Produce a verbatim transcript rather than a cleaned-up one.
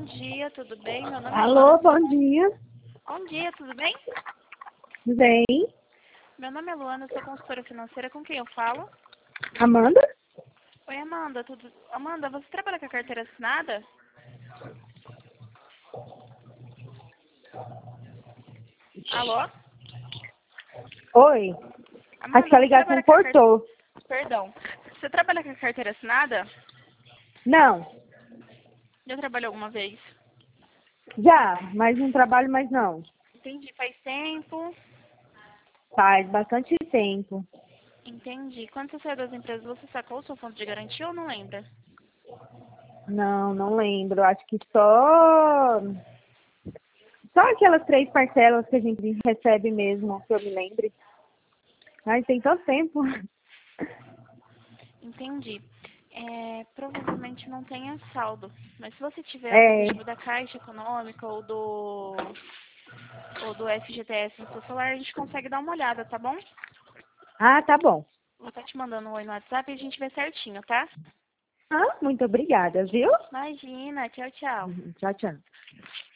Bom dia, tudo bem? Meu nome é Alô, Luana. bom dia. Bom dia, tudo bem? Bem, Meu nome é Luana, eu sou consultora financeira. Com quem eu falo? Amanda? Oi, Amanda. Tudo... Amanda, você trabalha com a carteira assinada? Alô? Oi. Acho que Amanda, a você ligação trabalha com a carteira... cortou. Perdão. Você trabalha com a carteira assinada? Não, Já trabalhou alguma vez? já, mas não trabalho mais não. Entendi. Faz tempo. Faz bastante tempo. Entendi. Quando você saiu das empresas, você sacou o seu fundo de garantia ou não lembra? Não, não lembro. Acho que só... Só aquelas três parcelas que a gente recebe mesmo, que eu me lembre. Ai, tem tanto tempo. Entendi. É, provavelmente não tenha saldo. Mas se você tiver o É. aplicativo da Caixa Econômica ou do, ou do F G T S no seu celular, a gente consegue dar uma olhada, tá bom? Ah, tá bom. Vou estar te mandando um oi no WhatsApp e a gente vê certinho, tá? Ah, muito obrigada, viu? Imagina, tchau, tchau. Tchau, tchau.